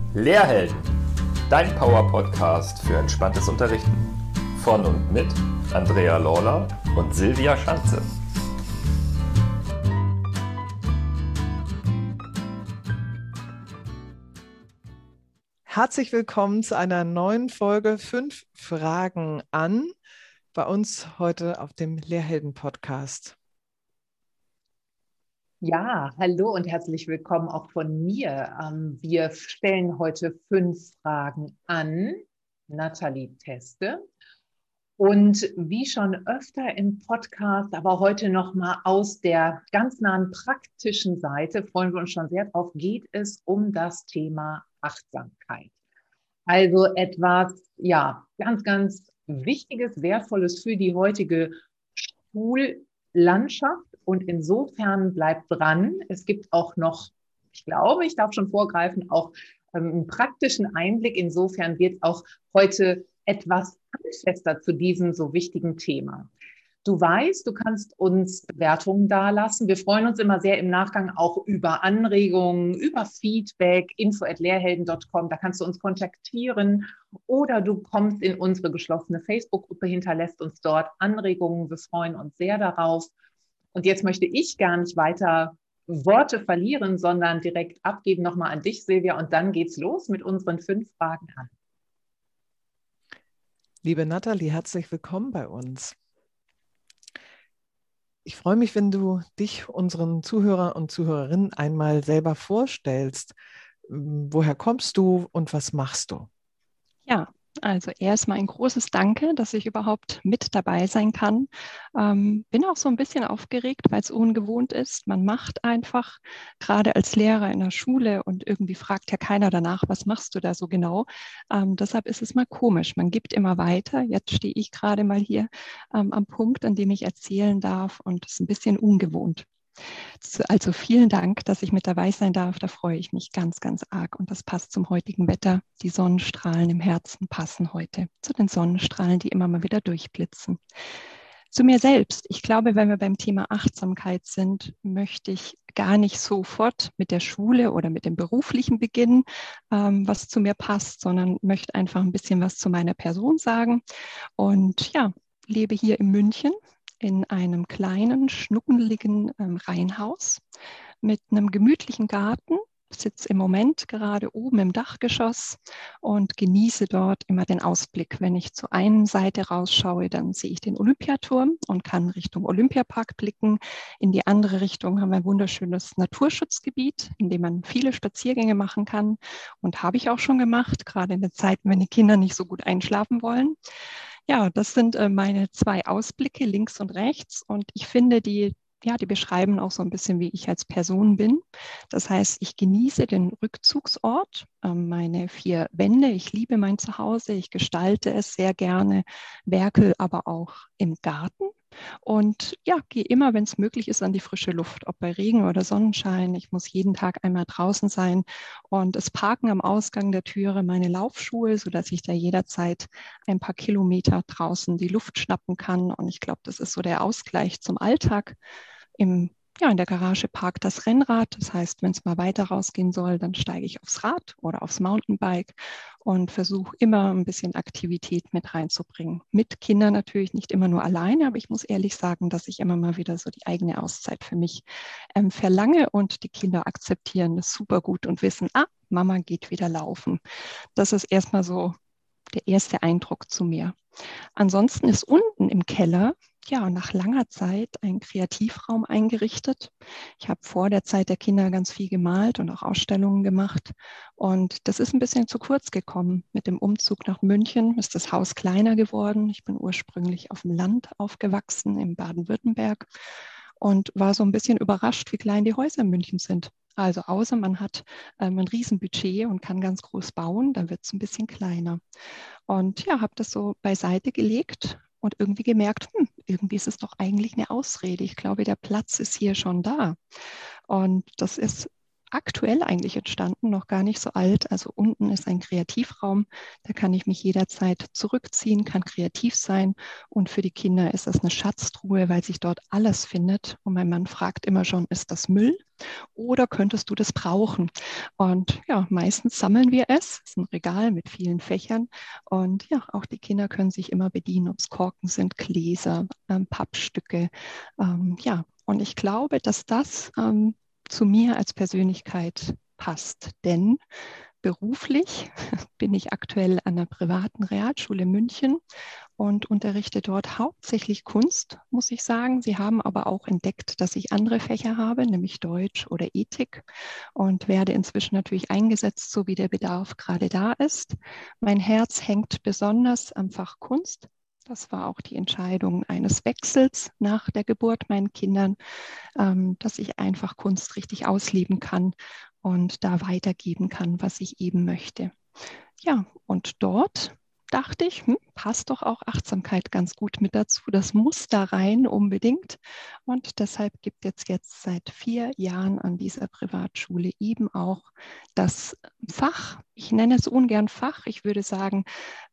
Lehrhelden, dein Power-Podcast für entspanntes Unterrichten. Von und mit Andrea Lawler und Silvia Schanze. Herzlich willkommen zu einer neuen Folge 5 Fragen an, bei uns heute auf dem Lehrhelden-Podcast. Ja, hallo und herzlich willkommen auch von mir. Wir stellen heute 5 Fragen an Nathalie Teste. Und wie schon öfter im Podcast, aber heute nochmal aus der ganz nahen praktischen Seite, freuen wir uns schon sehr drauf, geht es um das Thema Achtsamkeit. Also etwas, ja, ganz, ganz Wichtiges, Wertvolles für die heutige Schullandschaft. Und insofern bleibt dran. Es gibt auch noch, ich glaube, ich darf schon vorgreifen, auch einen praktischen Einblick. Insofern wird auch heute etwas handfester zu diesem so wichtigen Thema. Du weißt, du kannst uns Bewertungen dalassen. Wir freuen uns immer sehr im Nachgang auch über Anregungen, über Feedback, info@lehrhelden.com. Da kannst du uns kontaktieren oder du kommst in unsere geschlossene Facebook-Gruppe, hinterlässt uns dort Anregungen. Wir freuen uns sehr darauf. Und jetzt möchte ich gar nicht weiter Worte verlieren, sondern direkt abgeben nochmal an dich, Silvia. Und dann geht's los mit unseren 5 Fragen an. Liebe Nathalie, herzlich willkommen bei uns. Ich freue mich, wenn du dich unseren Zuhörer und Zuhörerinnen einmal selber vorstellst. Woher kommst du und was machst du? Ja, also erstmal ein großes Danke, dass ich überhaupt mit dabei sein kann. Bin auch so ein bisschen aufgeregt, weil es ungewohnt ist. Man macht einfach, gerade als Lehrer in der Schule und irgendwie fragt ja keiner danach, was machst du da so genau. Deshalb ist es mal komisch. Man gibt immer weiter. Jetzt stehe ich gerade mal hier am Punkt, an dem ich erzählen darf und es ist ein bisschen ungewohnt. Also vielen Dank, dass ich mit dabei sein darf. Da freue ich mich ganz, ganz arg. Und das passt zum heutigen Wetter. Die Sonnenstrahlen im Herzen passen heute zu den Sonnenstrahlen, die immer mal wieder durchblitzen. Zu mir selbst. Ich glaube, wenn wir beim Thema Achtsamkeit sind, möchte ich gar nicht sofort mit der Schule oder mit dem Beruflichen beginnen, was zu mir passt, sondern möchte einfach ein bisschen was zu meiner Person sagen. Und ja, lebe hier in München in einem kleinen, schnuckeligen Reihenhaus mit einem gemütlichen Garten. Sitze im Moment gerade oben im Dachgeschoss und genieße dort immer den Ausblick. Wenn ich zur einen Seite rausschaue, dann sehe ich den Olympiaturm und kann Richtung Olympiapark blicken. In die andere Richtung haben wir ein wunderschönes Naturschutzgebiet, in dem man viele Spaziergänge machen kann. Und habe ich auch schon gemacht, gerade in den Zeiten, wenn die Kinder nicht so gut einschlafen wollen. Ja, das sind meine 2 Ausblicke, links und rechts. Und ich finde, die beschreiben auch so ein bisschen, wie ich als Person bin. Das heißt, ich genieße den Rückzugsort, meine 4 Wände. Ich liebe mein Zuhause. Ich gestalte es sehr gerne, werke aber auch im Garten. Und ja, gehe immer, wenn es möglich ist, an die frische Luft, ob bei Regen oder Sonnenschein. Ich muss jeden Tag einmal draußen sein und es parken am Ausgang der Türe meine Laufschuhe, sodass ich da jederzeit ein paar Kilometer draußen die Luft schnappen kann. Und ich glaube, das ist so der Ausgleich zum Alltag. In der Garage parkt das Rennrad. Das heißt, wenn es mal weiter rausgehen soll, dann steige ich aufs Rad oder aufs Mountainbike und versuche immer ein bisschen Aktivität mit reinzubringen. Mit Kindern natürlich nicht immer nur alleine, aber ich muss ehrlich sagen, dass ich immer mal wieder so die eigene Auszeit für mich verlange und die Kinder akzeptieren das super gut und wissen, Mama geht wieder laufen. Das ist erstmal so der erste Eindruck zu mir. Ansonsten ist unten im Keller nach langer Zeit ein Kreativraum eingerichtet. Ich habe vor der Zeit der Kinder ganz viel gemalt und auch Ausstellungen gemacht. Und das ist ein bisschen zu kurz gekommen. Mit dem Umzug nach München ist das Haus kleiner geworden. Ich bin ursprünglich auf dem Land aufgewachsen, in Baden-Württemberg, und war so ein bisschen überrascht, wie klein die Häuser in München sind. Also außer man hat ein Riesenbudget und kann ganz groß bauen, dann wird es ein bisschen kleiner. Und ja, habe das so beiseite gelegt und irgendwie gemerkt, irgendwie ist es doch eigentlich eine Ausrede. Ich glaube, der Platz ist hier schon da. Und das ist aktuell eigentlich entstanden, noch gar nicht so alt. Also unten ist ein Kreativraum, da kann ich mich jederzeit zurückziehen, kann kreativ sein. Und für die Kinder ist das eine Schatztruhe, weil sich dort alles findet. Und mein Mann fragt immer schon, ist das Müll oder könntest du das brauchen? Und ja, meistens sammeln wir es. Es ist ein Regal mit vielen Fächern. Und ja, auch die Kinder können sich immer bedienen, ob es Korken sind, Gläser, Pappstücke. Ja, und ich glaube, dass das zu mir als Persönlichkeit passt. Denn beruflich bin ich aktuell an einer privaten Realschule in München und unterrichte dort hauptsächlich Kunst, muss ich sagen. Sie haben aber auch entdeckt, dass ich andere Fächer habe, nämlich Deutsch oder Ethik, und werde inzwischen natürlich eingesetzt, so wie der Bedarf gerade da ist. Mein Herz hängt besonders am Fach Kunst. Das war auch die Entscheidung eines Wechsels nach der Geburt meinen Kindern, dass ich einfach Kunst richtig ausleben kann und da weitergeben kann, was ich eben möchte. Ja, und dort dachte ich, passt doch auch Achtsamkeit ganz gut mit dazu. Das muss da rein unbedingt. Und deshalb gibt es jetzt seit 4 Jahren an dieser Privatschule eben auch das Fach. Ich nenne es ungern Fach. Ich würde sagen,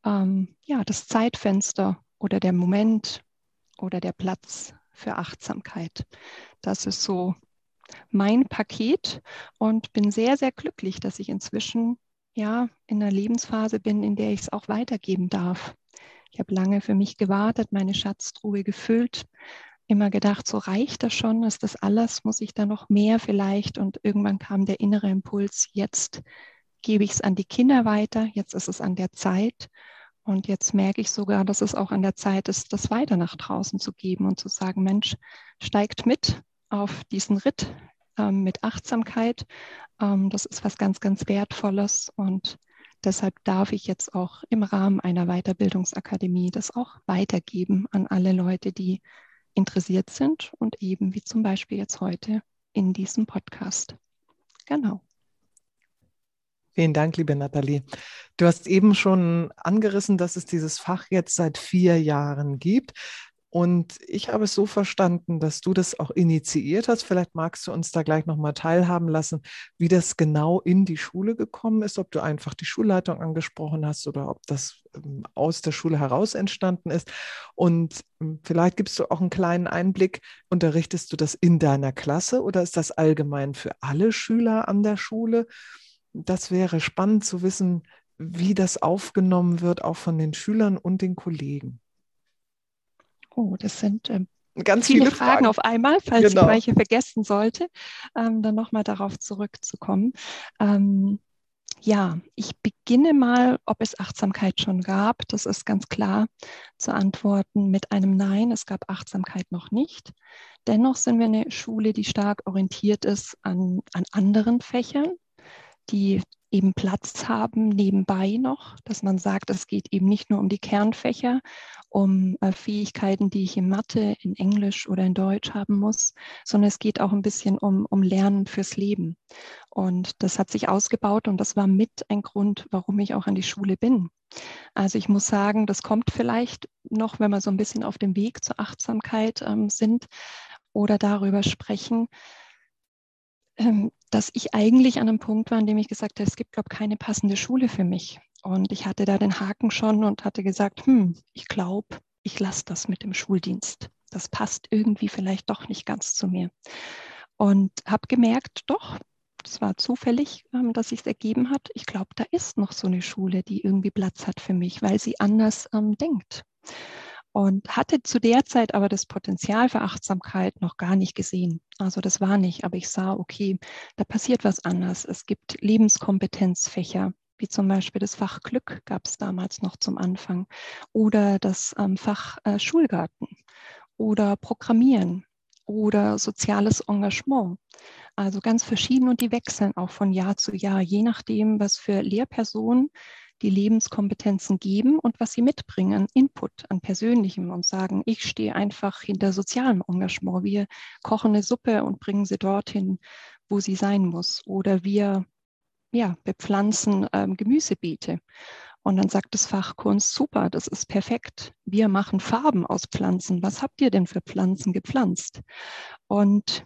ja, das Zeitfenster oder der Moment oder der Platz für Achtsamkeit. Das ist so mein Paket und bin sehr, sehr glücklich, dass ich inzwischen ja in einer Lebensphase bin, in der ich es auch weitergeben darf. Ich habe lange für mich gewartet, meine Schatztruhe gefüllt, immer gedacht, so reicht das schon, ist das alles, muss ich da noch mehr vielleicht? Und irgendwann kam der innere Impuls, jetzt gebe ich es an die Kinder weiter, jetzt ist es an der Zeit. Und jetzt merke ich sogar, dass es auch an der Zeit ist, das weiter nach draußen zu geben und zu sagen, Mensch, steigt mit auf diesen Ritt mit Achtsamkeit. Das ist was ganz, ganz Wertvolles. Und deshalb darf ich jetzt auch im Rahmen einer Weiterbildungsakademie das auch weitergeben an alle Leute, die interessiert sind und eben wie zum Beispiel jetzt heute in diesem Podcast. Genau. Vielen Dank, liebe Nathalie. Du hast eben schon angerissen, dass es dieses Fach jetzt seit 4 Jahren gibt. Und ich habe es so verstanden, dass du das auch initiiert hast. Vielleicht magst du uns da gleich nochmal teilhaben lassen, wie das genau in die Schule gekommen ist, ob du einfach die Schulleitung angesprochen hast oder ob das aus der Schule heraus entstanden ist. Und vielleicht gibst du auch einen kleinen Einblick, unterrichtest du das in deiner Klasse oder ist das allgemein für alle Schüler an der Schule? Das wäre spannend zu wissen, wie das aufgenommen wird, auch von den Schülern und den Kollegen. Oh, das sind ganz viele Fragen auf einmal, falls ich welche vergessen sollte, dann nochmal darauf zurückzukommen. Ja, ich beginne mal, ob es Achtsamkeit schon gab. Das ist ganz klar zu antworten mit einem Nein. Es gab Achtsamkeit noch nicht. Dennoch sind wir eine Schule, die stark orientiert ist an anderen Fächern, die eben Platz haben nebenbei noch, dass man sagt, es geht eben nicht nur um die Kernfächer, um Fähigkeiten, die ich in Mathe, in Englisch oder in Deutsch haben muss, sondern es geht auch ein bisschen um Lernen fürs Leben. Und das hat sich ausgebaut und das war mit ein Grund, warum ich auch an die Schule bin. Also ich muss sagen, das kommt vielleicht noch, wenn wir so ein bisschen auf dem Weg zur Achtsamkeit sind oder darüber sprechen, dass ich eigentlich an einem Punkt war, an dem ich gesagt habe, es gibt, glaube ich, keine passende Schule für mich. Und ich hatte da den Haken schon und hatte gesagt, ich glaube, ich lasse das mit dem Schuldienst. Das passt irgendwie vielleicht doch nicht ganz zu mir. Und habe gemerkt, doch, das war zufällig, dass sich es ergeben hat. Ich glaube, da ist noch so eine Schule, die irgendwie Platz hat für mich, weil sie anders denkt. Und hatte zu der Zeit aber das Potenzial für Achtsamkeit noch gar nicht gesehen. Also das war nicht, aber ich sah, okay, da passiert was anderes. Es gibt Lebenskompetenzfächer, wie zum Beispiel das Fach Glück gab es damals noch zum Anfang oder das Fach Schulgarten oder Programmieren oder soziales Engagement. Also ganz verschieden und die wechseln auch von Jahr zu Jahr, je nachdem, was für Lehrpersonen die Lebenskompetenzen geben und was sie mitbringen, Input an Persönlichem und sagen, ich stehe einfach hinter sozialem Engagement. Wir kochen eine Suppe und bringen sie dorthin, wo sie sein muss. Oder wir bepflanzen Gemüsebeete. Und dann sagt das Fach Kunst, super, das ist perfekt. Wir machen Farben aus Pflanzen. Was habt ihr denn für Pflanzen gepflanzt? Und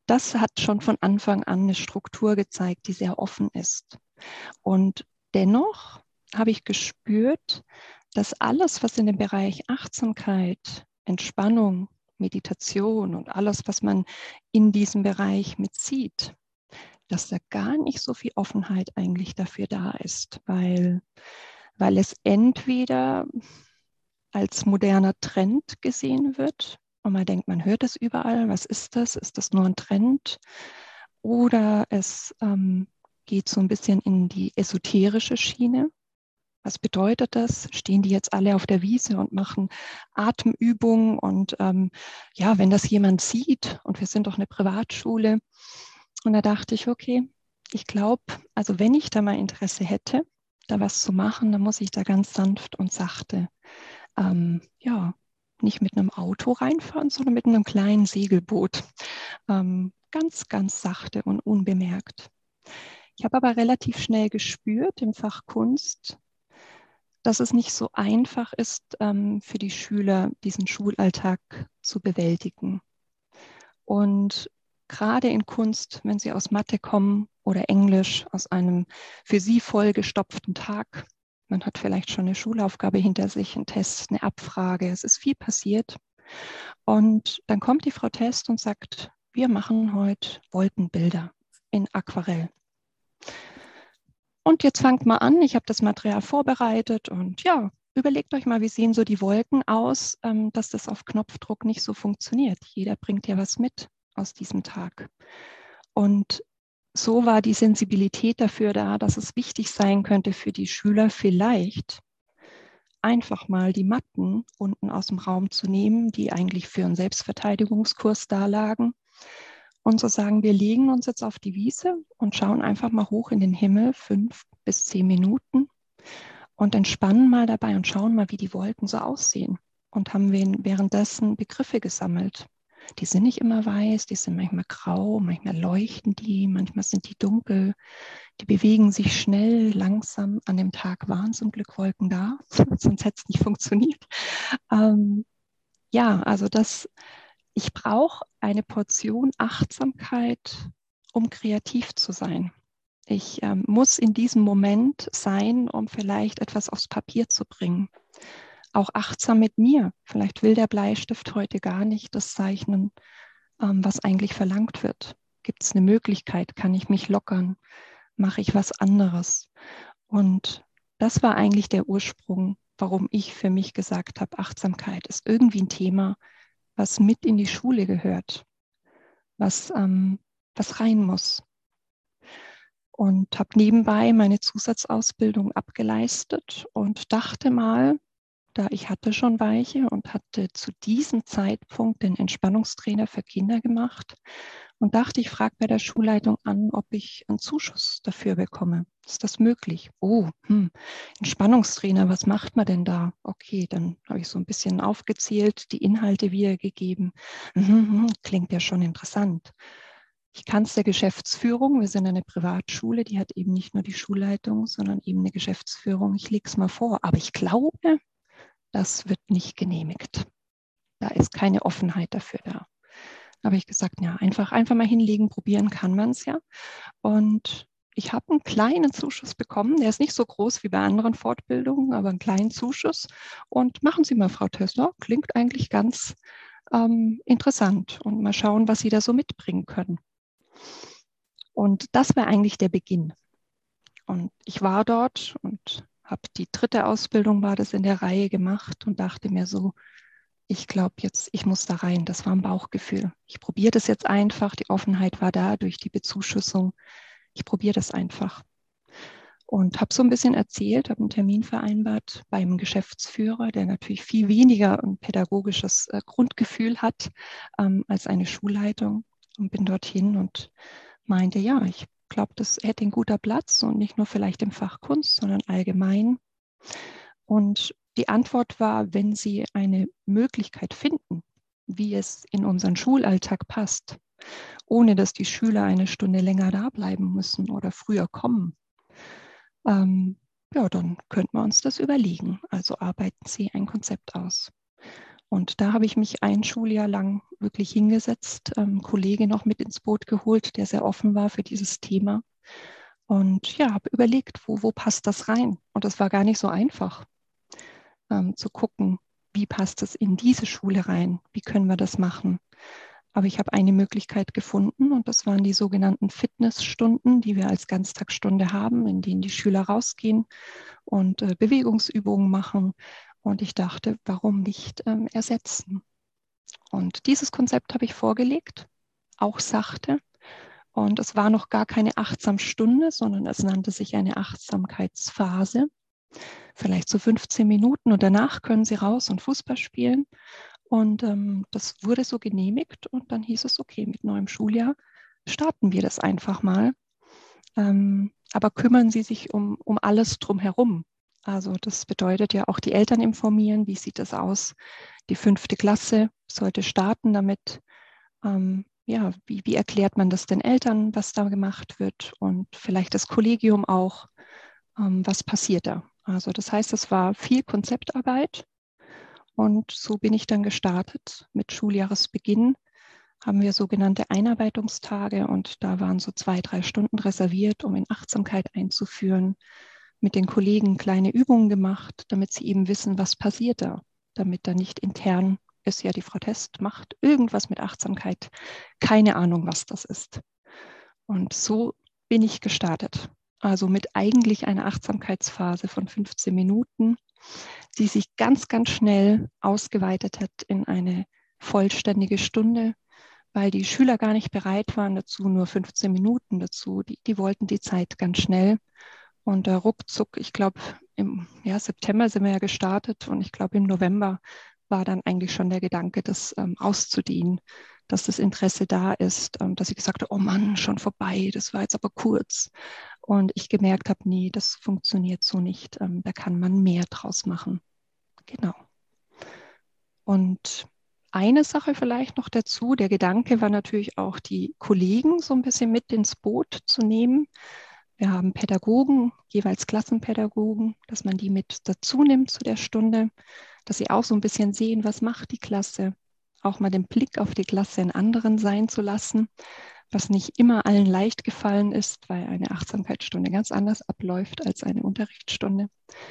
das hat schon von Anfang an eine Struktur gezeigt, die sehr offen ist. Und dennoch habe ich gespürt, dass alles, was in dem Bereich Achtsamkeit, Entspannung, Meditation und alles, was man in diesem Bereich mitsieht, dass da gar nicht so viel Offenheit eigentlich dafür da ist, weil es entweder als moderner Trend gesehen wird und man denkt, man hört es überall, was ist das? Ist das nur ein Trend? Oder es geht so ein bisschen in die esoterische Schiene. Was bedeutet das? Stehen die jetzt alle auf der Wiese und machen Atemübungen? Und ja, wenn das jemand sieht, und wir sind doch eine Privatschule, und da dachte ich, okay, ich glaube, also wenn ich da mal Interesse hätte, da was zu machen, dann muss ich da ganz sanft und sachte, ja, nicht mit einem Auto reinfahren, sondern mit einem kleinen Segelboot. Ganz, ganz sachte und unbemerkt. Ich habe aber relativ schnell gespürt im Fach Kunst, dass es nicht so einfach ist, für die Schüler diesen Schulalltag zu bewältigen. Und gerade in Kunst, wenn sie aus Mathe kommen oder Englisch, aus einem für sie vollgestopften Tag, man hat vielleicht schon eine Schulaufgabe hinter sich, einen Test, eine Abfrage, es ist viel passiert. Und dann kommt die Frau Test und sagt, wir machen heute Wolkenbilder in Aquarell. Und jetzt fangt mal an, ich habe das Material vorbereitet und ja, überlegt euch mal, wie sehen so die Wolken aus, dass das auf Knopfdruck nicht so funktioniert. Jeder bringt ja was mit aus diesem Tag. Und so war die Sensibilität dafür da, dass es wichtig sein könnte für die Schüler vielleicht einfach mal die Matten unten aus dem Raum zu nehmen, die eigentlich für einen Selbstverteidigungskurs da lagen. Und so sagen, wir legen uns jetzt auf die Wiese und schauen einfach mal hoch in den Himmel, 5 bis 10 Minuten und entspannen mal dabei und schauen mal, wie die Wolken so aussehen. Und haben wir währenddessen Begriffe gesammelt. Die sind nicht immer weiß, die sind manchmal grau, manchmal leuchten die, manchmal sind die dunkel. Die bewegen sich schnell, langsam. An dem Tag waren zum Glück Wolken da, sonst hätte es nicht funktioniert. Ja, also ich brauche eine Portion Achtsamkeit, um kreativ zu sein. Ich muss in diesem Moment sein, um vielleicht etwas aufs Papier zu bringen. Auch achtsam mit mir. Vielleicht will der Bleistift heute gar nicht das zeichnen, was eigentlich verlangt wird. Gibt es eine Möglichkeit? Kann ich mich lockern? Mache ich was anderes? Und das war eigentlich der Ursprung, warum ich für mich gesagt habe, Achtsamkeit ist irgendwie ein Thema, was mit in die Schule gehört, was rein muss. Und habe nebenbei meine Zusatzausbildung abgeleistet und dachte mal, da ich hatte schon welche und hatte zu diesem Zeitpunkt den Entspannungstrainer für Kinder gemacht und dachte, ich frage bei der Schulleitung an, ob ich einen Zuschuss dafür bekomme. Ist das möglich? Oh, Entspannungstrainer, was macht man denn da? Okay, dann habe ich so ein bisschen aufgezählt, die Inhalte wiedergegeben. Klingt ja schon interessant. Ich kann es der Geschäftsführung, wir sind eine Privatschule, die hat eben nicht nur die Schulleitung, sondern eben eine Geschäftsführung. Ich lege es mal vor, aber ich glaube, das wird nicht genehmigt. Da ist keine Offenheit dafür da. Da habe ich gesagt, ja, einfach mal hinlegen, probieren kann man es ja. Und ich habe einen kleinen Zuschuss bekommen. Der ist nicht so groß wie bei anderen Fortbildungen, aber einen kleinen Zuschuss. Und machen Sie mal, Frau Tössler, klingt eigentlich ganz interessant. Und mal schauen, was Sie da so mitbringen können. Und das war eigentlich der Beginn. Und ich war dort und habe die 3. Ausbildung war das in der Reihe gemacht und dachte mir so, ich glaube jetzt, ich muss da rein. Das war ein Bauchgefühl. Ich probiere das jetzt einfach. Die Offenheit war da durch die Bezuschussung. Ich probiere das einfach. Und habe so ein bisschen erzählt, habe einen Termin vereinbart beim Geschäftsführer, der natürlich viel weniger ein pädagogisches Grundgefühl hat als eine Schulleitung. Und bin dorthin und meinte, ja, ich glaube, das hätte ein guter Platz und nicht nur vielleicht im Fach Kunst, sondern allgemein. Und die Antwort war, wenn Sie eine Möglichkeit finden, wie es in unseren Schulalltag passt, ohne dass die Schüler eine Stunde länger da bleiben müssen oder früher kommen, ja, dann könnten wir uns das überlegen. Also arbeiten Sie ein Konzept aus. Und da habe ich mich ein Schuljahr lang wirklich hingesetzt, einen Kollege noch mit ins Boot geholt, der sehr offen war für dieses Thema. Und ja, habe überlegt, wo passt das rein? Und das war gar nicht so einfach, zu gucken, wie passt es in diese Schule rein? Wie können wir das machen? Aber ich habe eine Möglichkeit gefunden und das waren die sogenannten Fitnessstunden, die wir als Ganztagsstunde haben, in denen die Schüler rausgehen und Bewegungsübungen machen. Und ich dachte, warum nicht ersetzen? Und dieses Konzept habe ich vorgelegt, auch sachte. Und es war noch gar keine Achtsamstunde, sondern es nannte sich eine Achtsamkeitsphase. Vielleicht so 15 Minuten und danach können Sie raus und Fußball spielen. Und das wurde so genehmigt und dann hieß es, okay, mit neuem Schuljahr starten wir das einfach mal. Aber kümmern Sie sich um alles drumherum. Also das bedeutet ja auch die Eltern informieren, wie sieht das aus? Die 5. Klasse sollte starten damit. Ja, wie erklärt man das den Eltern, was da gemacht wird und vielleicht das Kollegium auch, was passiert da? Also das heißt, es war viel Konzeptarbeit und so bin ich dann gestartet. Mit Schuljahresbeginn haben wir sogenannte Einarbeitungstage und da waren so 2-3 Stunden reserviert, um in Achtsamkeit einzuführen. Mit den Kollegen kleine Übungen gemacht, damit sie eben wissen, was passiert da, damit da nicht intern ist, ja, die Frau Test macht irgendwas mit Achtsamkeit, keine Ahnung, was das ist. Und so bin ich gestartet. Also mit eigentlich einer Achtsamkeitsphase von 15 Minuten, die sich ganz, ganz schnell ausgeweitet hat in eine vollständige Stunde, weil die Schüler gar nicht bereit waren dazu, nur 15 Minuten dazu. Die wollten die Zeit ganz schnell. Und ruckzuck, ich glaube, im September sind wir ja gestartet und ich glaube, im November war dann eigentlich schon der Gedanke, das auszudehnen, dass das Interesse da ist, dass ich gesagt habe, oh Mann, schon vorbei, das war jetzt aber kurz. Und ich gemerkt habe, nee, das funktioniert so nicht. Da kann man mehr draus machen. Genau. Und eine Sache vielleicht noch dazu, der Gedanke war natürlich auch, die Kollegen so ein bisschen mit ins Boot zu nehmen. Wir haben Pädagogen, jeweils Klassenpädagogen, dass man die mit dazu nimmt zu der Stunde, dass sie auch so ein bisschen sehen, was macht die Klasse, auch mal den Blick auf die Klasse in anderen sein zu lassen, was nicht immer allen leicht gefallen ist, weil eine Achtsamkeitsstunde ganz anders abläuft als eine Unterrichtsstunde.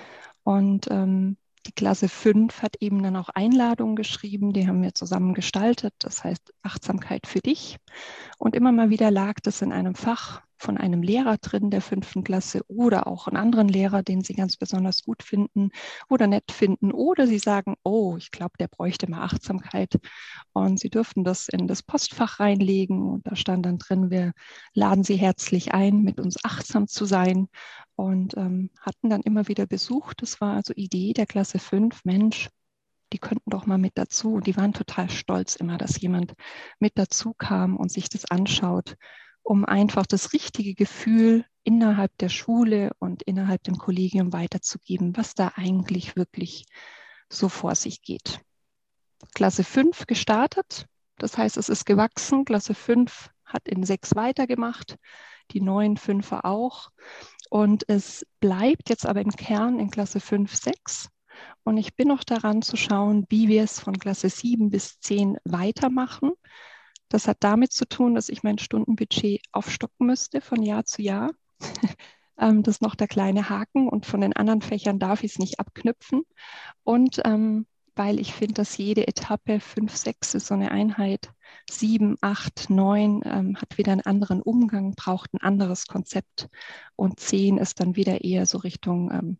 Und die Klasse 5 hat eben dann auch Einladungen geschrieben, die haben wir zusammen gestaltet, das heißt Achtsamkeit für dich. Und immer mal wieder lag das in einem Fach von einem Lehrer drin der 5. Klasse oder auch einen anderen Lehrer, den sie ganz besonders gut finden oder nett finden. Oder sie sagen, oh, ich glaube, der bräuchte mal Achtsamkeit. Und sie dürften das in das Postfach reinlegen. Und da stand dann drin, wir laden Sie herzlich ein, mit uns achtsam zu sein. Und hatten dann immer wieder Besuch. Das war also Idee der Klasse 5, Mensch, die könnten doch mal mit dazu. Und die waren total stolz immer, dass jemand mit dazu kam und sich das anschaut, um einfach das richtige Gefühl innerhalb der Schule und innerhalb dem Kollegium weiterzugeben, was da eigentlich wirklich so vor sich geht. Klasse 5 gestartet, das heißt, es ist gewachsen. Klasse 5 hat in 6 weitergemacht, die neuen 5er auch. Und es bleibt jetzt aber im Kern in Klasse 5, 6. Und ich bin noch daran zu schauen, wie wir es von Klasse 7 bis 10 weitermachen. Das hat damit zu tun, dass ich mein Stundenbudget aufstocken müsste von Jahr zu Jahr. Das ist noch der kleine Haken und von den anderen Fächern darf ich es nicht abknüpfen. Und weil ich finde, dass jede Etappe 5, 6 ist so eine Einheit, 7, 8, 9 hat wieder einen anderen Umgang, braucht ein anderes Konzept und 10 ist dann wieder eher so Richtung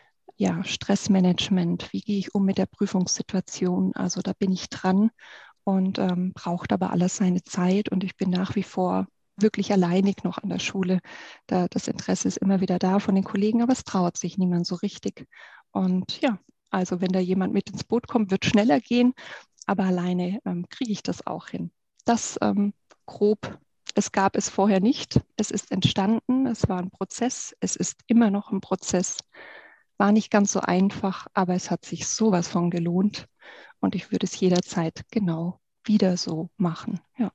Stressmanagement. Wie gehe ich um mit der Prüfungssituation? Also da bin ich dran und braucht aber alles seine Zeit und ich bin nach wie vor wirklich alleinig noch an der Schule. Das Interesse ist immer wieder da von den Kollegen, aber es traut sich niemand so richtig. Und ja, also wenn da jemand mit ins Boot kommt, wird schneller gehen, aber alleine kriege ich das auch hin. Das grob. Es gab es vorher nicht. Es ist entstanden. Es war ein Prozess. Es ist immer noch ein Prozess. War nicht ganz so einfach, aber es hat sich sowas von gelohnt. Und ich würde es jederzeit genau wieder so machen. Ja.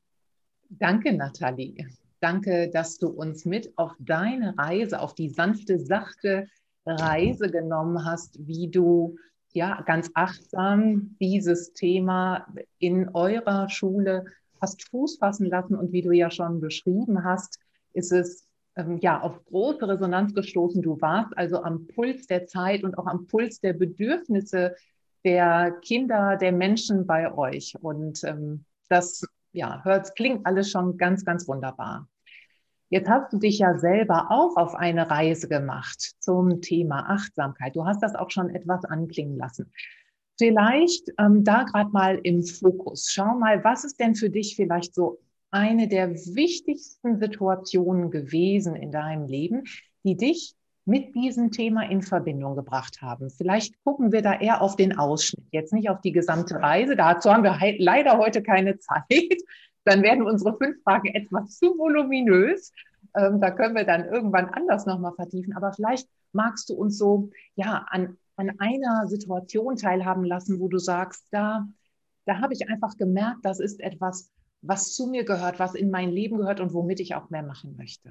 Danke, Nathalie. Danke, dass du uns mit auf deine Reise, auf die sanfte, sachte Reise genommen hast, wie du ja ganz achtsam dieses Thema in eurer Schule hast Fuß fassen lassen. Und wie du ja schon beschrieben hast, ist es ja auf große Resonanz gestoßen. Du warst also am Puls der Zeit und auch am Puls der Bedürfnisse der Kinder, der Menschen bei euch. Und das ja, klingt alles schon ganz, ganz wunderbar. Jetzt hast du dich ja selber auch auf eine Reise gemacht zum Thema Achtsamkeit. Du hast das auch schon etwas anklingen lassen. Vielleicht da gerade mal im Fokus. Schau mal, was ist denn für dich vielleicht so eine der wichtigsten Situationen gewesen in deinem Leben, die dich mit diesem Thema in Verbindung gebracht haben? Vielleicht gucken wir da eher auf den Ausschnitt, jetzt nicht auf die gesamte Reise. Dazu haben wir leider heute keine Zeit. Dann werden unsere 5 Fragen etwas zu voluminös. Da können wir dann irgendwann anders nochmal vertiefen. Aber vielleicht magst du uns so ja, an einer Situation teilhaben lassen, wo du sagst, da habe ich einfach gemerkt, das ist etwas, was zu mir gehört, was in mein Leben gehört und womit ich auch mehr machen möchte.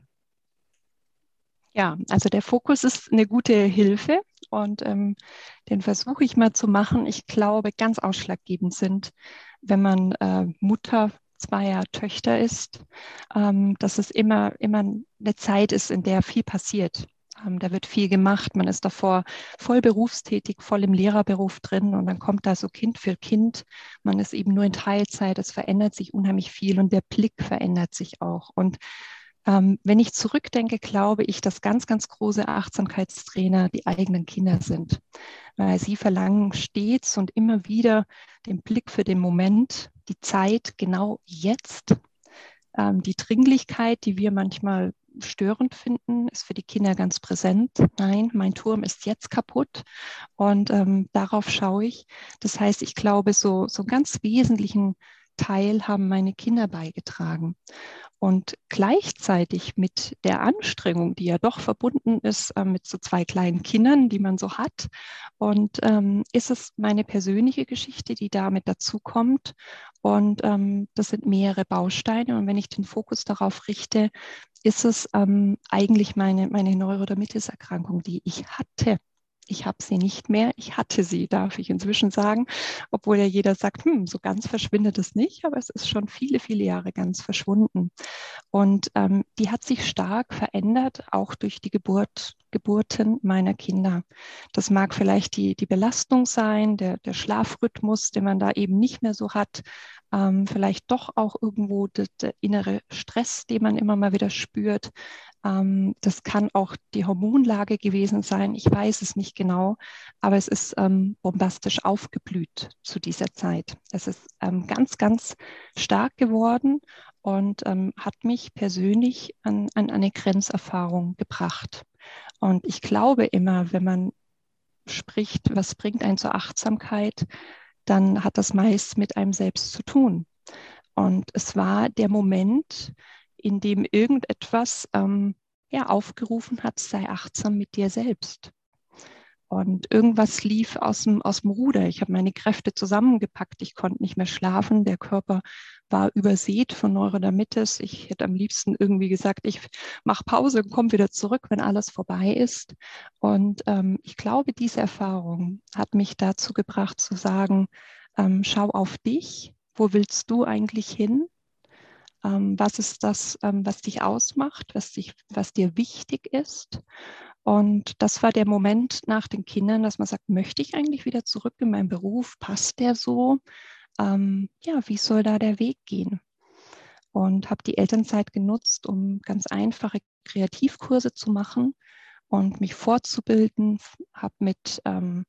Ja, also der Fokus ist eine gute Hilfe und den versuche ich mal zu machen. Ich glaube, ganz ausschlaggebend sind, wenn man Mutter zweier Töchter ist, dass es immer eine Zeit ist, in der viel passiert. Da wird viel gemacht, man ist davor voll berufstätig, voll im Lehrerberuf drin und dann kommt da so Kind für Kind. Man ist eben nur in Teilzeit, es verändert sich unheimlich viel und der Blick verändert sich auch. Und wenn ich zurückdenke, glaube ich, dass ganz, ganz große Achtsamkeitstrainer die eigenen Kinder sind, weil sie verlangen stets und immer wieder den Blick für den Moment, die Zeit genau jetzt. Die Dringlichkeit, die wir manchmal störend finden, ist für die Kinder ganz präsent. Nein, mein Turm ist jetzt kaputt und darauf schaue ich. Das heißt, ich glaube, so einen ganz wesentlichen Teil haben meine Kinder beigetragen. Und gleichzeitig mit der Anstrengung, die ja doch verbunden ist mit so 2 kleinen Kindern, die man so hat. Und ist es meine persönliche Geschichte, die damit dazukommt. Und das sind mehrere Bausteine. Und wenn ich den Fokus darauf richte, ist es eigentlich meine Neurodermitis-Erkrankung, die ich hatte. Ich habe sie nicht mehr, ich hatte sie, darf ich inzwischen sagen, obwohl ja jeder sagt, so ganz verschwindet es nicht, aber es ist schon viele, viele Jahre ganz verschwunden. Und die hat sich stark verändert, auch durch die Geburten meiner Kinder. Das mag vielleicht die Belastung sein, der Schlafrhythmus, den man da eben nicht mehr so hat, vielleicht doch auch irgendwo der innere Stress, den man immer mal wieder spürt. Das kann auch die Hormonlage gewesen sein. Ich weiß es nicht genau, aber es ist bombastisch aufgeblüht zu dieser Zeit. Es ist ganz, ganz stark geworden und hat mich persönlich an eine Grenzerfahrung gebracht. Und ich glaube immer, wenn man spricht, was bringt einen zur Achtsamkeit, dann hat das meist mit einem selbst zu tun. Und es war der Moment, in dem irgendetwas aufgerufen hat, sei achtsam mit dir selbst. Und irgendwas lief aus dem Ruder. Ich habe meine Kräfte zusammengepackt. Ich konnte nicht mehr schlafen. Der Körper war übersät von Neurodermitis. Ich hätte am liebsten irgendwie gesagt, ich mache Pause und komme wieder zurück, wenn alles vorbei ist. Und ich glaube, diese Erfahrung hat mich dazu gebracht zu sagen, schau auf dich. Wo willst du eigentlich hin? Was ist das, was dich ausmacht, was dir wichtig ist? Und das war der Moment nach den Kindern, dass man sagt, möchte ich eigentlich wieder zurück in meinen Beruf? Passt der so? Wie soll da der Weg gehen? Und habe die Elternzeit genutzt, um ganz einfache Kreativkurse zu machen und mich fortzubilden. Habe mit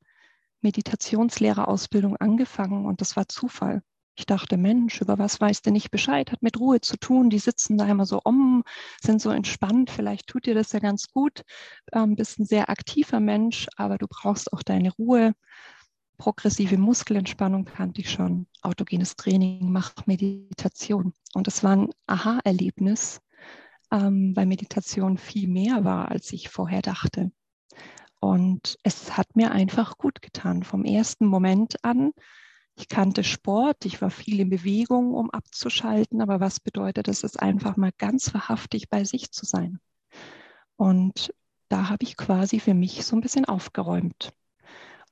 Meditationslehrerausbildung angefangen und das war Zufall. Ich dachte, Mensch, über was weiß der nicht Bescheid? Hat mit Ruhe zu tun. Die sitzen da immer so sind so entspannt. Vielleicht tut dir das ja ganz gut. Bist ein sehr aktiver Mensch, aber du brauchst auch deine Ruhe. Progressive Muskelentspannung kannte ich schon. Autogenes Training, mach Meditation. Und es war ein Aha-Erlebnis, weil Meditation viel mehr war, als ich vorher dachte. Und es hat mir einfach gut getan. Vom ersten Moment an. Ich kannte Sport, ich war viel in Bewegung, um abzuschalten, aber was bedeutet es, ist einfach mal ganz wahrhaftig bei sich zu sein. Und da habe ich quasi für mich so ein bisschen aufgeräumt.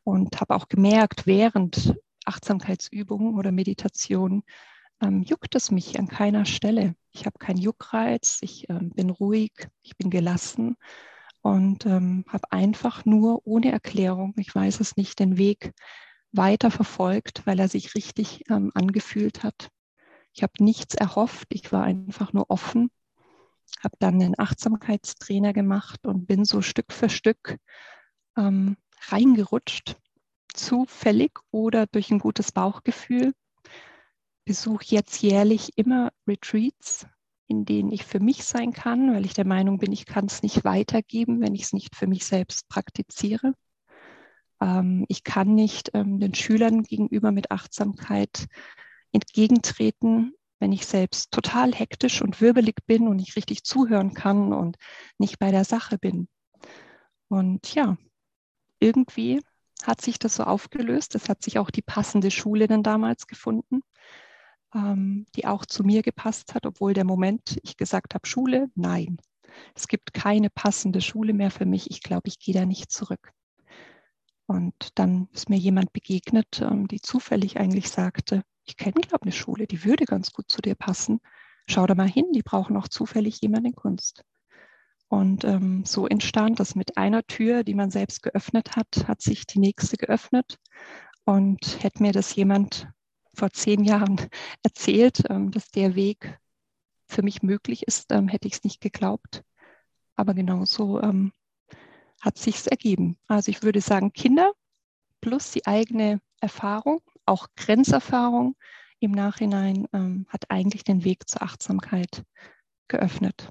Und habe auch gemerkt, während Achtsamkeitsübungen oder Meditation juckt es mich an keiner Stelle. Ich habe keinen Juckreiz, ich bin ruhig, ich bin gelassen und habe einfach nur ohne Erklärung, ich weiß es nicht, den Weg weiter verfolgt, weil er sich richtig angefühlt hat. Ich habe nichts erhofft, ich war einfach nur offen, habe dann einen Achtsamkeitstrainer gemacht und bin so Stück für Stück reingerutscht, zufällig oder durch ein gutes Bauchgefühl. Besuche jetzt jährlich immer Retreats, in denen ich für mich sein kann, weil ich der Meinung bin, ich kann es nicht weitergeben, wenn ich es nicht für mich selbst praktiziere. Ich kann nicht den Schülern gegenüber mit Achtsamkeit entgegentreten, wenn ich selbst total hektisch und wirbelig bin und nicht richtig zuhören kann und nicht bei der Sache bin. Und ja, irgendwie hat sich das so aufgelöst. Es hat sich auch die passende Schule dann damals gefunden, die auch zu mir gepasst hat, obwohl der Moment, ich gesagt habe, Schule, nein. Es gibt keine passende Schule mehr für mich. Ich glaube, ich gehe da nicht zurück. Und dann ist mir jemand begegnet, die zufällig eigentlich sagte, ich kenne, glaube ich, eine Schule, die würde ganz gut zu dir passen. Schau da mal hin, die brauchen auch zufällig jemanden in Kunst. Und so entstand das mit einer Tür, die man selbst geöffnet hat, hat sich die nächste geöffnet. Und hätte mir das jemand vor 10 Jahren erzählt, dass der Weg für mich möglich ist, hätte ich es nicht geglaubt. Aber genauso hat sich es ergeben. Also ich würde sagen, Kinder plus die eigene Erfahrung, auch Grenzerfahrung im Nachhinein, hat eigentlich den Weg zur Achtsamkeit geöffnet.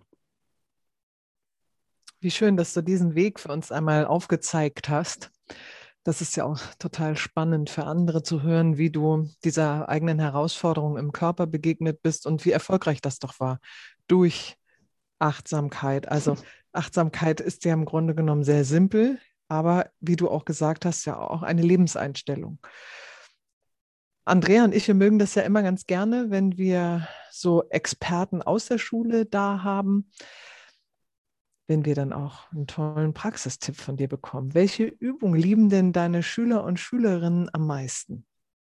Wie schön, dass du diesen Weg für uns einmal aufgezeigt hast. Das ist ja auch total spannend für andere zu hören, wie du dieser eigenen Herausforderung im Körper begegnet bist und wie erfolgreich das doch war durch Achtsamkeit. Also Achtsamkeit ist ja im Grunde genommen sehr simpel, aber wie du auch gesagt hast, ja auch eine Lebenseinstellung. Andrea und ich, wir mögen das ja immer ganz gerne, wenn wir so Experten aus der Schule da haben, wenn wir dann auch einen tollen Praxistipp von dir bekommen. Welche Übung lieben denn deine Schüler und Schülerinnen am meisten?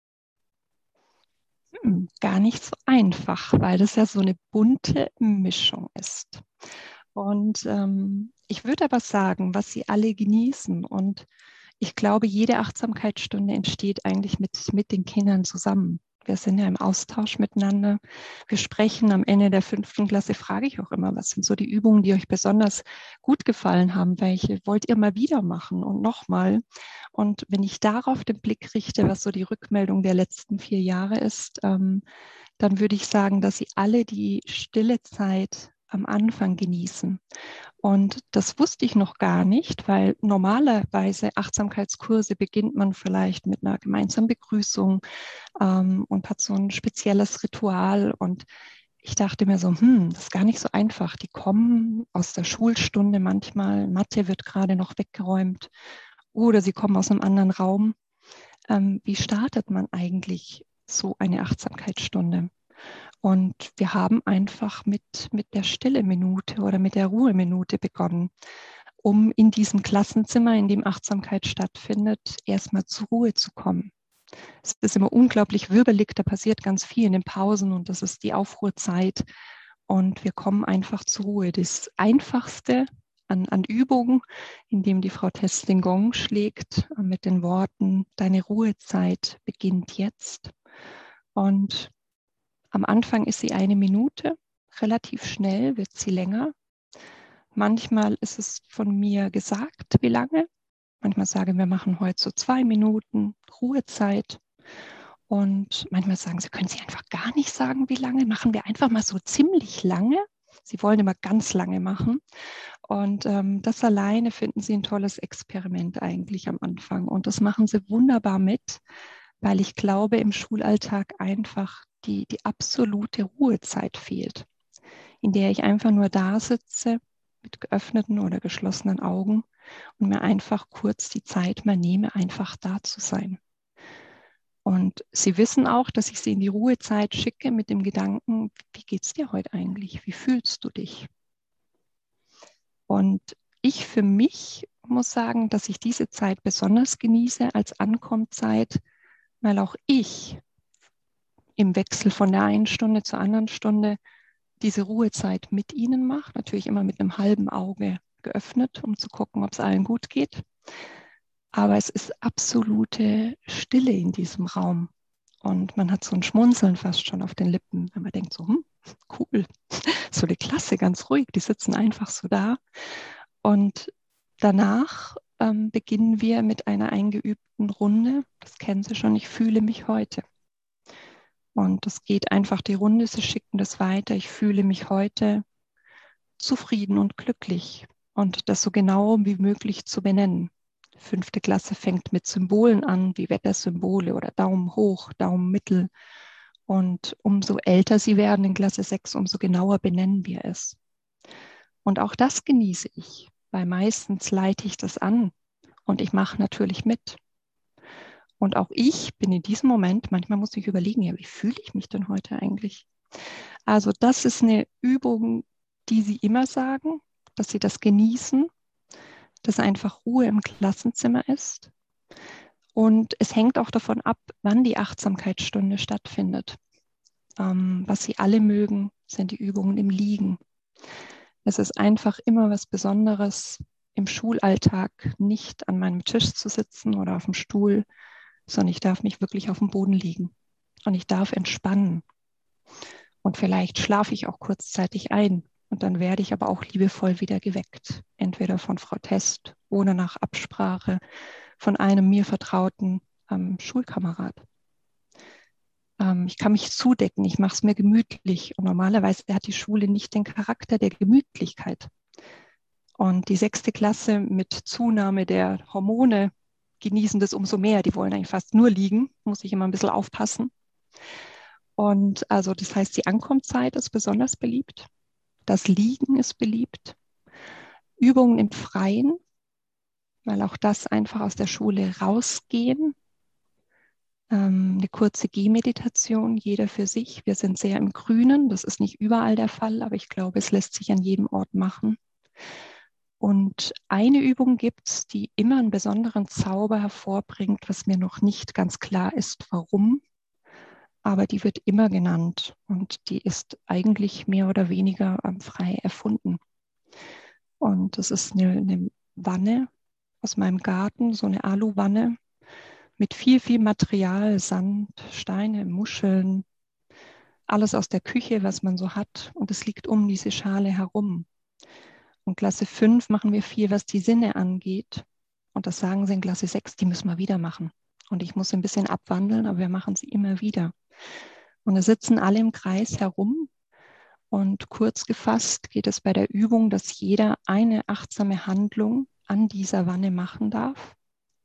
Gar nicht so einfach, weil das ja so eine bunte Mischung ist. Und ich würde aber sagen, was sie alle genießen. Und ich glaube, jede Achtsamkeitsstunde entsteht eigentlich mit den Kindern zusammen. Wir sind ja im Austausch miteinander. Wir sprechen am Ende der 5. Klasse, frage ich auch immer, was sind so die Übungen, die euch besonders gut gefallen haben? Welche wollt ihr mal wieder machen und nochmal? Und wenn ich darauf den Blick richte, was so die Rückmeldung der letzten 4 Jahre ist, dann würde ich sagen, dass sie alle die stille Zeit am Anfang genießen. Und das wusste ich noch gar nicht, weil normalerweise Achtsamkeitskurse beginnt man vielleicht mit einer gemeinsamen Begrüßung und hat so ein spezielles Ritual. Und ich dachte mir so, das ist gar nicht so einfach. Die kommen aus der Schulstunde manchmal, Mathe wird gerade noch weggeräumt oder sie kommen aus einem anderen Raum. Wie startet man eigentlich so eine Achtsamkeitsstunde? Und wir haben einfach mit der Stille-Minute oder mit der Ruheminute begonnen, um in diesem Klassenzimmer, in dem Achtsamkeit stattfindet, erstmal zur Ruhe zu kommen. Es ist immer unglaublich wirbelig, da passiert ganz viel in den Pausen und das ist die Aufruhrzeit. Und wir kommen einfach zur Ruhe. Das Einfachste an Übungen, indem die Frau Tess den Gong schlägt mit den Worten, deine Ruhezeit beginnt jetzt. Und am Anfang ist sie 1 Minute, relativ schnell wird sie länger. Manchmal ist es von mir gesagt, wie lange. Manchmal sagen wir machen heute so 2 Minuten Ruhezeit. Und manchmal sagen sie, können Sie einfach gar nicht sagen, wie lange. Machen wir einfach mal so ziemlich lange. Sie wollen immer ganz lange machen. Und das alleine finden sie ein tolles Experiment eigentlich am Anfang. Und das machen sie wunderbar mit, weil ich glaube, im Schulalltag einfach die absolute Ruhezeit fehlt, in der ich einfach nur da sitze mit geöffneten oder geschlossenen Augen und mir einfach kurz die Zeit mal nehme, einfach da zu sein. Und sie wissen auch, dass ich sie in die Ruhezeit schicke mit dem Gedanken, wie geht es dir heute eigentlich? Wie fühlst du dich? Und ich für mich muss sagen, dass ich diese Zeit besonders genieße als Ankommenszeit, weil auch ich im Wechsel von der einen Stunde zur anderen Stunde diese Ruhezeit mit ihnen mache. Natürlich immer mit einem halben Auge geöffnet, um zu gucken, ob es allen gut geht. Aber es ist absolute Stille in diesem Raum. Und man hat so ein Schmunzeln fast schon auf den Lippen, wenn man denkt so, cool, so eine Klasse, ganz ruhig, die sitzen einfach so da. Und danach beginnen wir mit einer eingeübten Runde. Das kennen Sie schon, ich fühle mich heute. Und es geht einfach die Runde, Sie schicken das weiter. Ich fühle mich heute zufrieden und glücklich und das so genau wie möglich zu benennen. 5. Klasse fängt mit Symbolen an, wie Wettersymbole oder Daumen hoch, Daumen mittel. Und umso älter sie werden in Klasse 6, umso genauer benennen wir es. Und auch das genieße ich, weil meistens leite ich das an und ich mache natürlich mit. Und auch ich bin in diesem Moment, manchmal muss ich überlegen, ja, wie fühle ich mich denn heute eigentlich? Also das ist eine Übung, die Sie immer sagen, dass Sie das genießen, dass einfach Ruhe im Klassenzimmer ist. Und es hängt auch davon ab, wann die Achtsamkeitsstunde stattfindet. Was Sie alle mögen, sind die Übungen im Liegen. Es ist einfach immer was Besonderes, im Schulalltag nicht an meinem Tisch zu sitzen oder auf dem Stuhl, sondern ich darf mich wirklich auf dem Boden liegen und ich darf entspannen. Und vielleicht schlafe ich auch kurzzeitig ein und dann werde ich aber auch liebevoll wieder geweckt. Entweder von Frau Test oder nach Absprache von einem mir vertrauten Schulkamerad. Ich kann mich zudecken, ich mache es mir gemütlich. Und normalerweise hat die Schule nicht den Charakter der Gemütlichkeit. Und die 6. Klasse mit Zunahme der Hormone genießen das umso mehr. Die wollen eigentlich fast nur liegen, muss ich immer ein bisschen aufpassen. Und also das heißt, die Ankommenszeit ist besonders beliebt. Das Liegen ist beliebt. Übungen im Freien, weil auch das einfach aus der Schule rausgehen. Eine kurze Gehmeditation, jeder für sich. Wir sind sehr im Grünen, das ist nicht überall der Fall, aber ich glaube, es lässt sich an jedem Ort machen. Und eine Übung gibt es, die immer einen besonderen Zauber hervorbringt, was mir noch nicht ganz klar ist, warum. Aber die wird immer genannt und die ist eigentlich mehr oder weniger frei erfunden. Und das ist eine Wanne aus meinem Garten, so eine Aluwanne mit viel, viel Material, Sand, Steine, Muscheln, alles aus der Küche, was man so hat. Und es liegt um diese Schale herum. Und Klasse 5 machen wir viel, was die Sinne angeht. Und das sagen sie in Klasse 6, die müssen wir wieder machen. Und ich muss ein bisschen abwandeln, aber wir machen sie immer wieder. Und da sitzen alle im Kreis herum. Und kurz gefasst geht es bei der Übung, dass jeder eine achtsame Handlung an dieser Wanne machen darf,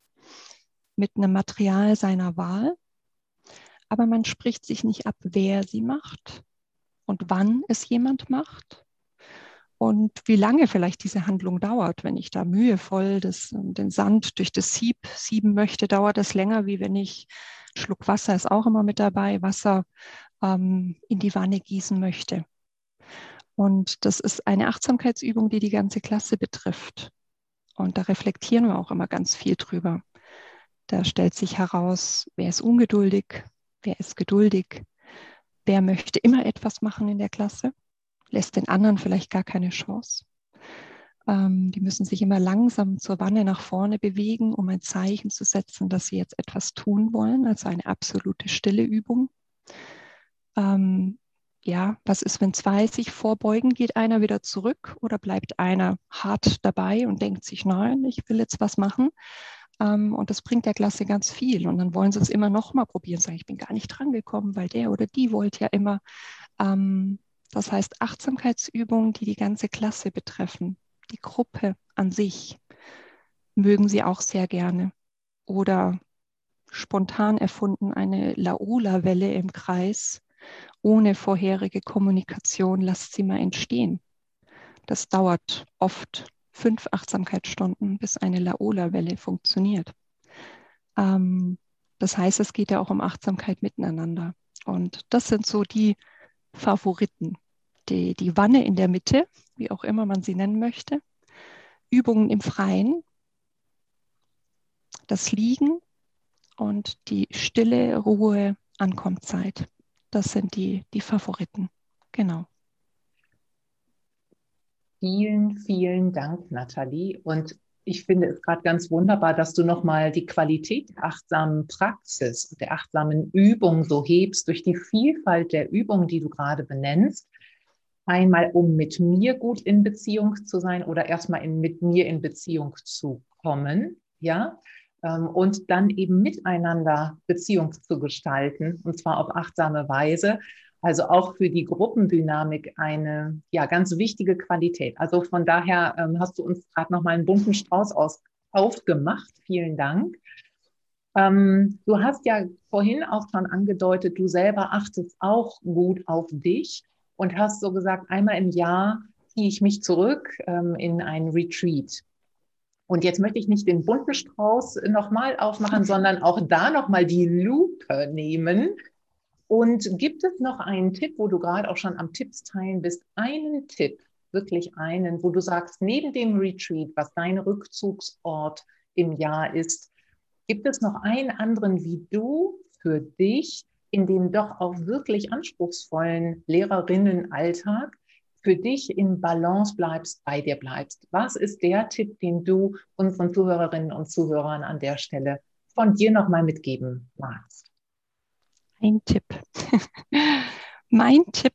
mit einem Material seiner Wahl. Aber man spricht sich nicht ab, wer sie macht und wann es jemand macht. Und wie lange vielleicht diese Handlung dauert. Wenn ich da mühevoll den Sand durch das Sieb sieben möchte, dauert das länger, wie wenn ich einen Schluck Wasser, ist auch immer mit dabei, Wasser in die Wanne gießen möchte. Und das ist eine Achtsamkeitsübung, die die ganze Klasse betrifft. Und da reflektieren wir auch immer ganz viel drüber. Da stellt sich heraus, wer ist ungeduldig, wer ist geduldig, wer möchte immer etwas machen in der Klasse, lässt den anderen vielleicht gar keine Chance. Die müssen sich immer langsam zur Wanne nach vorne bewegen, um ein Zeichen zu setzen, dass sie jetzt etwas tun wollen, also eine absolute stille Übung. Was ist, wenn 2 sich vorbeugen? Geht einer wieder zurück oder bleibt einer hart dabei und denkt sich, nein, ich will jetzt was machen? Und das bringt der Klasse ganz viel. Und dann wollen sie es immer noch mal probieren, sagen, ich bin gar nicht dran gekommen, weil der oder die wollte ja immer. Das heißt, Achtsamkeitsübungen, die die ganze Klasse betreffen, die Gruppe an sich, mögen sie auch sehr gerne. Oder spontan erfunden eine Laola-Welle im Kreis, ohne vorherige Kommunikation, lasst sie mal entstehen. Das dauert oft 5 Achtsamkeitsstunden, bis eine Laola-Welle funktioniert. Das heißt, es geht ja auch um Achtsamkeit miteinander. Und das sind so die Favoriten. Die Wanne in der Mitte, wie auch immer man sie nennen möchte. Übungen im Freien, das Liegen und die stille Ruhe, Ankommenszeit. Das sind die Favoriten. Genau. Vielen, vielen Dank, Nathalie. Und ich finde es gerade ganz wunderbar, dass du nochmal die Qualität der achtsamen Praxis, der achtsamen Übung so hebst durch die Vielfalt der Übungen, die du gerade benennst. Einmal, um mit mir gut in Beziehung zu sein oder erstmal mit mir in Beziehung zu kommen, ja, und dann eben miteinander Beziehung zu gestalten, und zwar auf achtsame Weise. Also auch für die Gruppendynamik eine ganz wichtige Qualität. Also von daher hast du uns gerade nochmal einen bunten Strauß aufgemacht. Vielen Dank. Du hast ja vorhin auch schon angedeutet, du selber achtest auch gut auf dich und hast so gesagt, einmal im Jahr ziehe ich mich zurück in ein Retreat. Und jetzt möchte ich nicht den bunten Strauß nochmal aufmachen, sondern auch da nochmal die Lupe nehmen. Und gibt es noch einen Tipp, wo du gerade auch schon am Tipps teilen bist, einen Tipp, wirklich einen, wo du sagst, neben dem Retreat, was dein Rückzugsort im Jahr ist, gibt es noch einen anderen, wie du für dich in dem doch auch wirklich anspruchsvollen Lehrerinnenalltag für dich in Balance bleibst, bei dir bleibst? Was ist der Tipp, den du unseren Zuhörerinnen und Zuhörern an der Stelle von dir nochmal mitgeben magst? Ein Tipp. Mein Tipp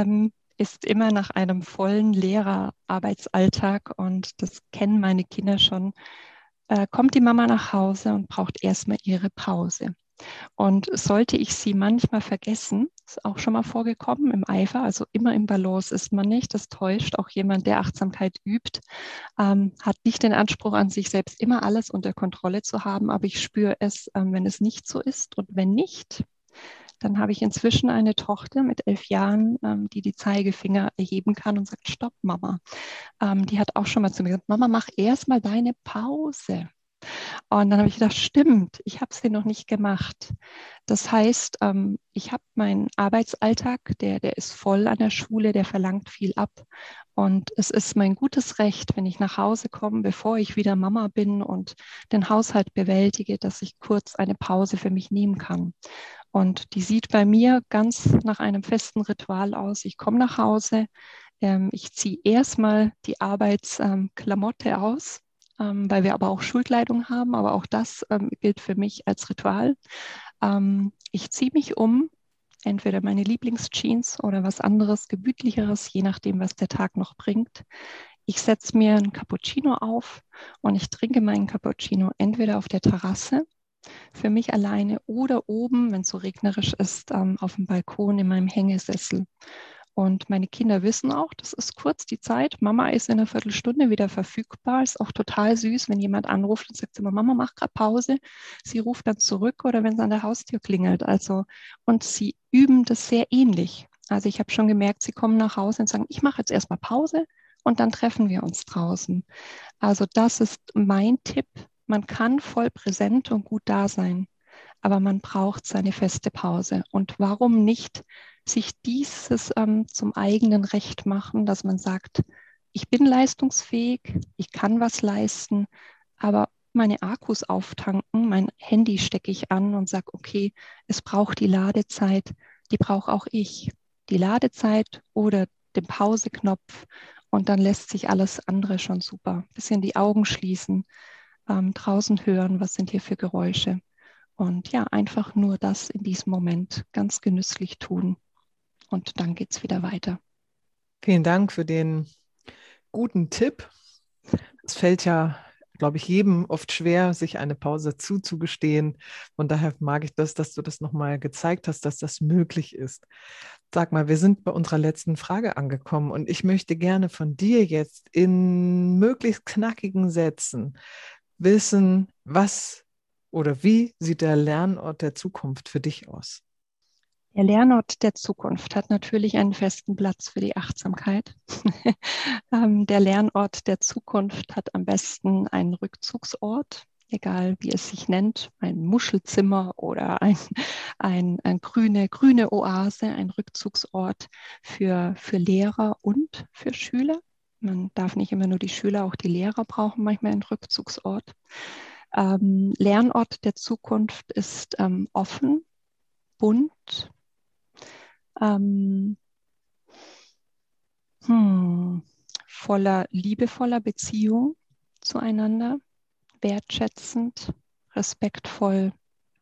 ist immer nach einem vollen Lehrerarbeitsalltag, und das kennen meine Kinder schon, kommt die Mama nach Hause und braucht erstmal ihre Pause. Und sollte ich sie manchmal vergessen, ist auch schon mal vorgekommen im Eifer, also immer im Balance ist man nicht, das täuscht. Auch jemand, der Achtsamkeit übt, hat nicht den Anspruch an sich selbst, immer alles unter Kontrolle zu haben, aber ich spüre es, wenn es nicht so ist. Und wenn nicht, dann habe ich inzwischen eine Tochter mit 11 Jahren, die Zeigefinger erheben kann und sagt, stopp, Mama. Die hat auch schon mal zu mir gesagt, Mama, mach erst mal deine Pause. Und dann habe ich gedacht, stimmt, ich habe sie noch nicht gemacht. Das heißt, ich habe meinen Arbeitsalltag, der ist voll an der Schule, der verlangt viel ab. Und es ist mein gutes Recht, wenn ich nach Hause komme, bevor ich wieder Mama bin und den Haushalt bewältige, dass ich kurz eine Pause für mich nehmen kann. Und die sieht bei mir ganz nach einem festen Ritual aus. Ich komme nach Hause, ich ziehe erstmal die Arbeitsklamotte aus, weil wir aber auch Schulkleidung haben, aber auch das gilt für mich als Ritual. Ich ziehe mich um, entweder meine Lieblingsjeans oder was anderes, gemütlicheres, je nachdem, was der Tag noch bringt. Ich setze mir einen Cappuccino auf und ich trinke meinen Cappuccino entweder auf der Terrasse für mich alleine oder oben, wenn es so regnerisch ist, auf dem Balkon in meinem Hängesessel. Und meine Kinder wissen auch, das ist kurz die Zeit. Mama ist in einer Viertelstunde wieder verfügbar. Ist auch total süß, wenn jemand anruft und sagt immer, Mama, mach gerade Pause. Sie ruft dann zurück oder wenn es an der Haustür klingelt. Also, und sie üben das sehr ähnlich. Also ich habe schon gemerkt, sie kommen nach Hause und sagen, ich mache jetzt erstmal Pause und dann treffen wir uns draußen. Also das ist mein Tipp. Man kann voll präsent und gut da sein, aber man braucht seine feste Pause. Und warum nicht sich dieses zum eigenen Recht machen, dass man sagt, ich bin leistungsfähig, ich kann was leisten, aber meine Akkus auftanken, mein Handy stecke ich an und sage, okay, es braucht die Ladezeit, die brauche auch ich. Die Ladezeit oder den Pauseknopf, und dann lässt sich alles andere schon super. Bisschen die Augen schließen, draußen hören, was sind hier für Geräusche. Und ja, einfach nur das in diesem Moment ganz genüsslich tun. Und dann geht es wieder weiter. Vielen Dank für den guten Tipp. Es fällt ja, glaube ich, jedem oft schwer, sich eine Pause zuzugestehen. Von daher mag ich das, dass du das nochmal gezeigt hast, dass das möglich ist. Sag mal, wir sind bei unserer letzten Frage angekommen und ich möchte gerne von dir jetzt in möglichst knackigen Sätzen wissen, was oder wie sieht der Lernort der Zukunft für dich aus? Der Lernort der Zukunft hat natürlich einen festen Platz für die Achtsamkeit. Der Lernort der Zukunft hat am besten einen Rückzugsort, egal wie es sich nennt, ein Muschelzimmer oder ein grüne Oase, ein Rückzugsort für Lehrer und für Schüler. Man darf nicht immer nur die Schüler, auch die Lehrer brauchen manchmal einen Rückzugsort. Lernort der Zukunft ist offen, bunt, voller liebevoller Beziehung zueinander, wertschätzend, respektvoll.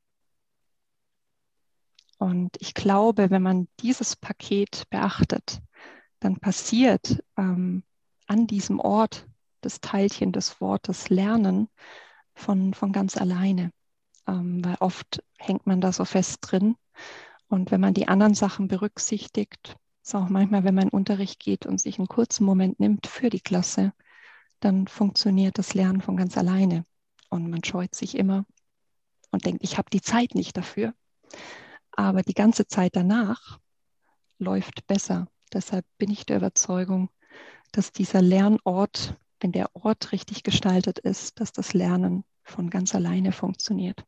Und ich glaube, wenn man dieses Paket beachtet, dann passiert an diesem Ort das Teilchen des Wortes Lernen von ganz alleine. Weil oft hängt man da so fest drin. Und wenn man die anderen Sachen berücksichtigt, ist auch manchmal, wenn man in Unterricht geht und sich einen kurzen Moment nimmt für die Klasse, dann funktioniert das Lernen von ganz alleine. Und man scheut sich immer und denkt, ich habe die Zeit nicht dafür. Aber die ganze Zeit danach läuft besser. Deshalb bin ich der Überzeugung, dass dieser Lernort, wenn der Ort richtig gestaltet ist, dass das Lernen von ganz alleine funktioniert.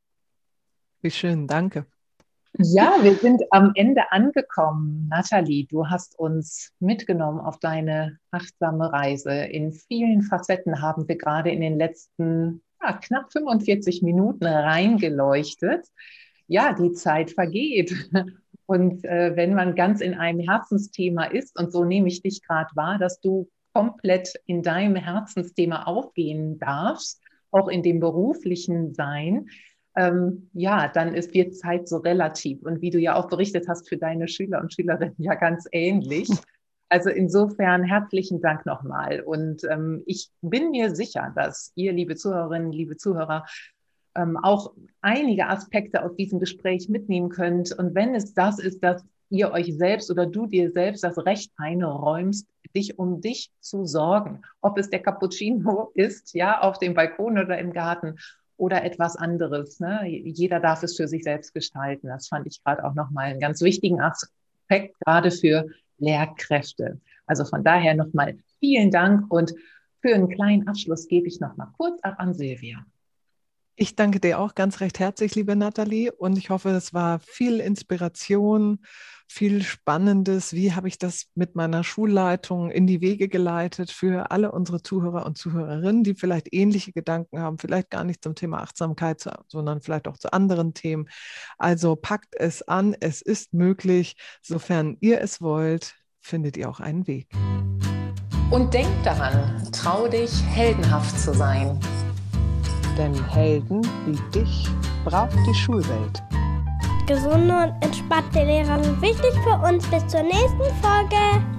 Wie schön, danke. Ja, wir sind am Ende angekommen. Nathalie, du hast uns mitgenommen auf deine achtsame Reise. In vielen Facetten haben wir gerade in den letzten knapp 45 Minuten reingeleuchtet. Ja, die Zeit vergeht. Und wenn man ganz in einem Herzensthema ist, und so nehme ich dich gerade wahr, dass du komplett in deinem Herzensthema aufgehen darfst, auch in dem beruflichen Sein, dann wird Zeit so relativ. Und wie du ja auch berichtet hast, für deine Schüler und Schülerinnen ja ganz ähnlich. Also insofern herzlichen Dank nochmal. Und ich bin mir sicher, dass ihr, liebe Zuhörerinnen, liebe Zuhörer, auch einige Aspekte aus diesem Gespräch mitnehmen könnt. Und wenn es das ist, dass ihr euch selbst oder du dir selbst das Recht einräumst, dich um dich zu sorgen, ob es der Cappuccino ist, ja, auf dem Balkon oder im Garten oder etwas anderes. Ne? Jeder darf es für sich selbst gestalten. Das fand ich gerade auch nochmal einen ganz wichtigen Aspekt, gerade für Lehrkräfte. Also von daher nochmal vielen Dank und für einen kleinen Abschluss gebe ich nochmal kurz ab an Silvia. Ich danke dir auch ganz recht herzlich, liebe Nathalie, und ich hoffe, es war viel Inspiration, viel Spannendes. Wie habe ich das mit meiner Schulleitung in die Wege geleitet für alle unsere Zuhörer und Zuhörerinnen, die vielleicht ähnliche Gedanken haben, vielleicht gar nicht zum Thema Achtsamkeit, sondern vielleicht auch zu anderen Themen. Also packt es an, es ist möglich. Sofern ihr es wollt, findet ihr auch einen Weg. Und denkt daran, trau dich, heldenhaft zu sein. Denn Helden wie dich braucht die Schulwelt. Gesunde und entspannte Lehrer sind wichtig für uns. Bis zur nächsten Folge.